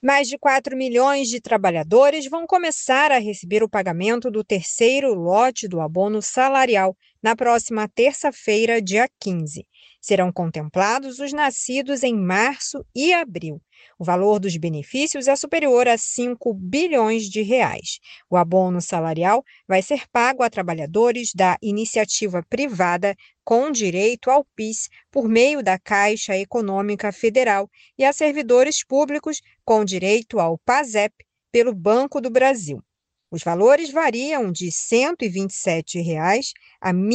Mais de 4 milhões de trabalhadores vão começar a receber o pagamento do terceiro lote do abono salarial na próxima terça-feira, dia 15. Serão contemplados os nascidos em março e abril. O valor dos benefícios é superior a 5 bilhões de reais. O abono salarial vai ser pago a trabalhadores da iniciativa privada com direito ao PIS por meio da Caixa Econômica Federal e a servidores públicos com direito ao PASEP pelo Banco do Brasil. Os valores variam de R$ 127 a R$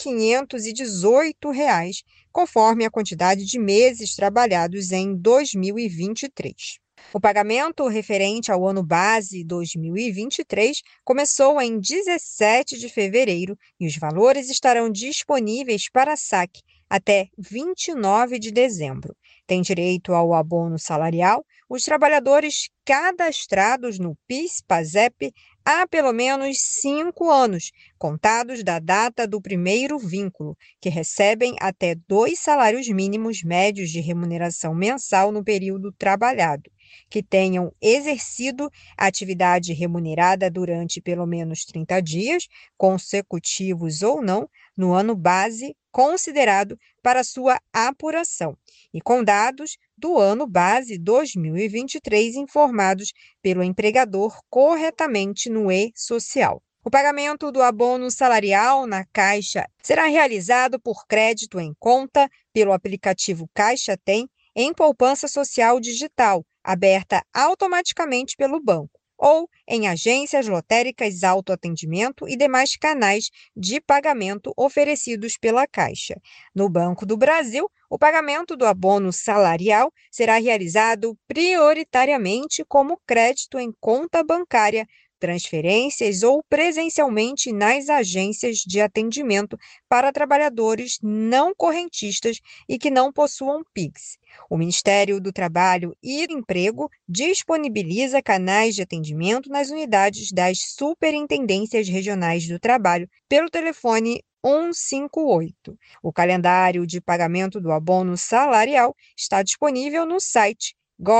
1.518, conforme a quantidade de meses trabalhados em 2023. O pagamento referente ao ano base 2023 começou em 17 de fevereiro e os valores estarão disponíveis para saque até 29 de dezembro. Tem direito ao abono salarial os trabalhadores cadastrados no PIS/PASEP há pelo menos 5 anos, contados da data do primeiro vínculo, que recebem até 2 salários mínimos médios de remuneração mensal no período trabalhado, que tenham exercido atividade remunerada durante pelo menos 30 dias, consecutivos ou não, no ano base considerado para sua apuração, e com dados do ano base 2023 informados pelo empregador corretamente no e-social. O pagamento do abono salarial na Caixa será realizado por crédito em conta pelo aplicativo Caixa Tem em poupança social digital, aberta automaticamente pelo banco, ou em agências lotéricas autoatendimento e demais canais de pagamento oferecidos pela Caixa. No Banco do Brasil, o pagamento do abono salarial será realizado prioritariamente como crédito em conta bancária, transferências ou presencialmente nas agências de atendimento para trabalhadores não correntistas e que não possuam PIX. O Ministério do Trabalho e do Emprego disponibiliza canais de atendimento nas unidades das Superintendências Regionais do Trabalho pelo telefone 158. O calendário de pagamento do abono salarial está disponível no site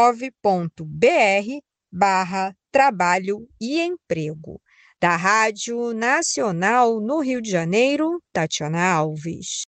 gov.br/trabalho e emprego. Da Rádio Nacional no Rio de Janeiro, Tatiana Alves.